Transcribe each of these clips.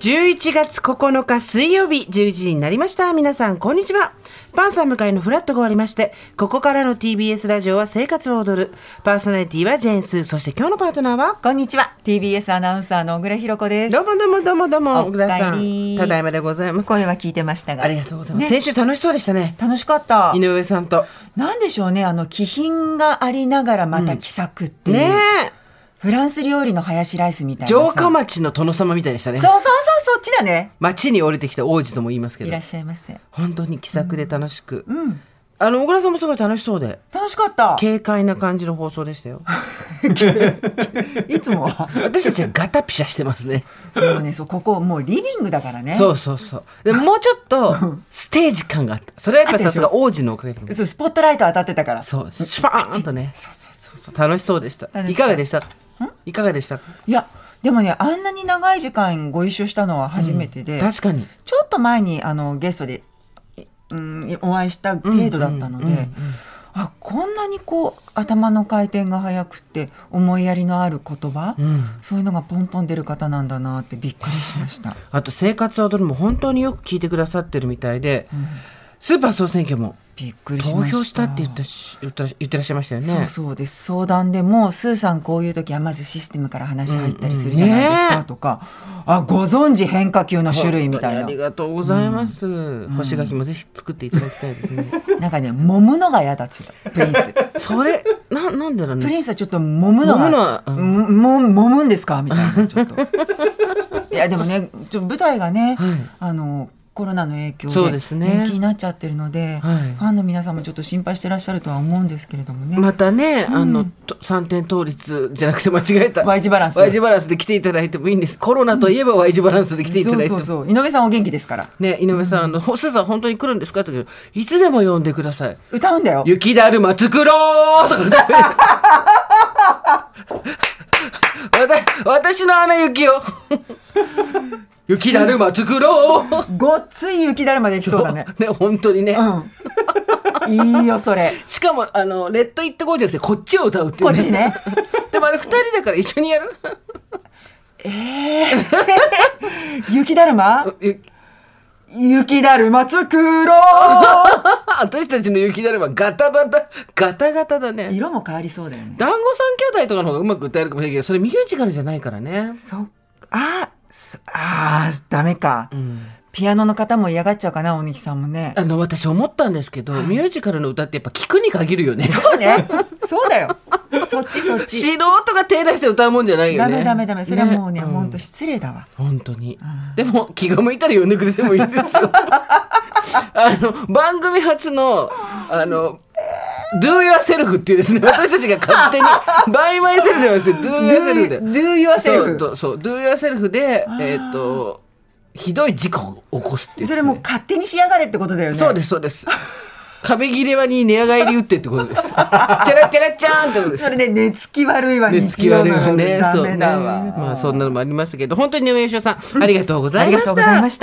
11月9日水曜日11時になりました。皆さんこんにちは。パンサー向かいのフラットが終わりまして、ここからの TBS ラジオは生活を踊る。パーソナリティはジェーンス。そして今日のパートナーはこんにちは、 TBS アナウンサーの小倉弘子です。 どうもどうもどうもどうも。小倉さん、 お帰り。 ただいまでございます。 声は聞いてましたが、 ありがとうございます、先週楽しそうでしたね。 楽しかった。 井上さんとなんでしょうね、気品がありながらまた気さくっていう、 ねフランス料理のハヤシライスみたいな城下町の殿様みたいでしたね。 そうそっちだね。 町に降りてきた王子とも言いますけど、 いらっしゃいませ。 本当に気さくで楽しく、 小小倉さんもすごい楽しそうで楽しかった。 軽快な感じの放送でしたよ。 いつも私たちはガタピシャしてますね。 もうね、ここもうリビングだからね。 そうでももうちょっとステージ感があった。それはやっぱりさすが王子のおかげで。 そう、スポットライト当たってたから。 そう、シュパーンとね。そう楽しそうでした。いかがでしたか？いかがでしたか？ いやでもね、あんなに長い時間ご一緒したのは初めてで、 確かにちょっと前にゲストで、お会いした程度だったので、こんなにこう頭の回転が速くて思いやりのある言葉、そういうのがポンポン出る方なんだなってびっくりしました。 あと生活を踊るも本当によく聞いてくださってるみたいで、スーパー総選挙もびっくりしました。 投票したって言ってらっしゃいましたよね。 そうです。相談でもスーさんこういう時はまずシステムから話入ったりするじゃないですか、とか、ご存知変化球の種類みたいな。 ありがとうございます、干し柿もぜひ作っていただきたいですね。 なんかね、揉むのが嫌だっつったプリンス。 それなんでだろうね。 プリンスはちょっと揉むのが揉むんですかみたいな。ちょっといやでもね、舞台がね、コロナの影響で延期になっちゃってるので、ファンの皆さんもちょっと心配してらっしゃるとは思うんですけれどもね。 またね、3点倒立じゃなくて間違えた Y 字バランスで来ていただいてもいいんです。コロナといえば Y 字バランスで来ていただいても、 そう井上さんお元気ですからね。井上さん、スーさん本当に来るんですかって言うけど、いつでも呼んでください。 歌うんだよ。 雪だるま作ろうとか歌私のアナ雪を雪だるま作ろう。 ごっつい雪だるまできそうだね。 ね、本当にね、 いいよそれ。 しかもレッドイットゴーじゃなくてこっちを歌うっていうね。 こっちね。 でもあれ2人だから一緒にやる。 雪だるま雪だるま作ろう。 私たちの雪だるまガタガタだね。 色も変わりそうだよね。 団子三兄弟とかの方がうまく歌えるかもしれないけど、それミュージカルじゃないからね。 ダメか、ピアノの方も嫌がっちゃうかな、大貫さんもね。 私思ったんですけど、ミュージカルの歌ってやっぱ聞くに限るよね。 そうね。そうだよ。そっち素人が手出して歌うもんじゃないよね。 ダメそれはもうね、本当失礼だわ。 本当に、でも気が向いたら呼んでくれてもいいですよ。番組初のDo yourself っていうですね、私たちが勝手にバイマイセルフじゃなくて Do yourself で Do yourself そう Do yourself でひどい事故を起こすっていう、ね、 それもう勝手にしやがれってことだよね。 そうです壁切れ場に寝屋帰り打ってってことです。チャラチャラチャーンってことです。 それで寝つき悪いわ。 寝つき悪いわね。 ダメだわ。 そうね、まあそんなのもありましたけど、本当に上吉さん、ありがとうございました。 ありがとうございました。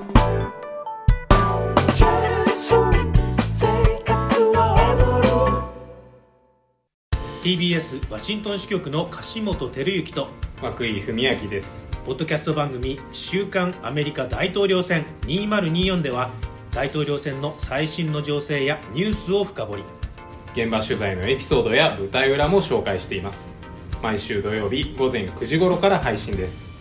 TBS ワシントン支局の樫本照之と涌井文明です。 ポッドキャスト番組週刊アメリカ大統領選2024では、大統領選の最新の情勢やニュースを深掘り、 現場取材のエピソードや舞台裏も紹介しています。毎週土曜日午前9時頃から配信です。